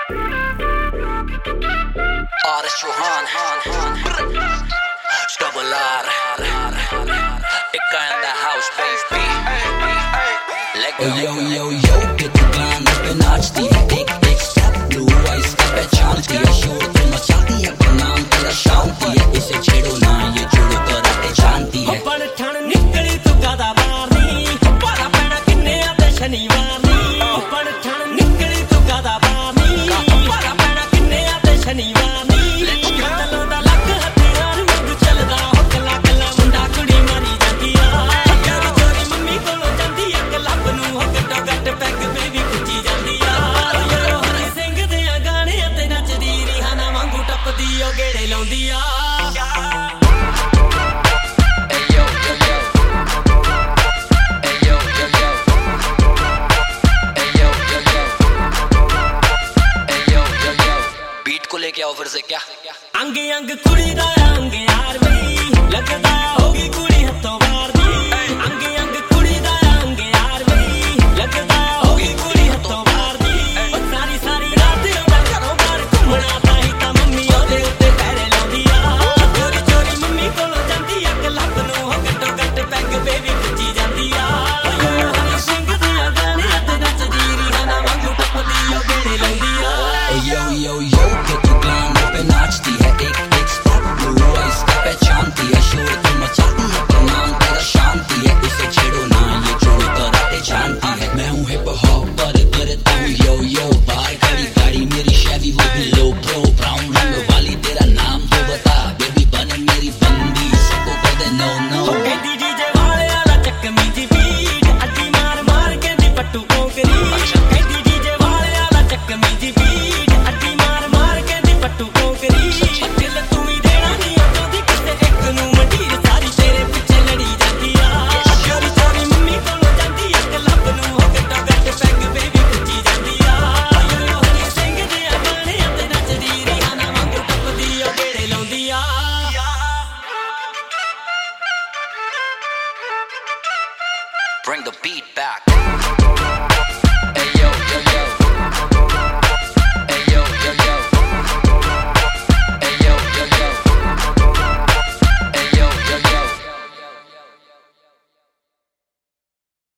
Artist Rohan, Double R, Ika in the house, baby. Let go. Yo, yo, yo, get the gun up and नाचती है, एक एक step, blue eyes का पहचानती है, शोर तो मचा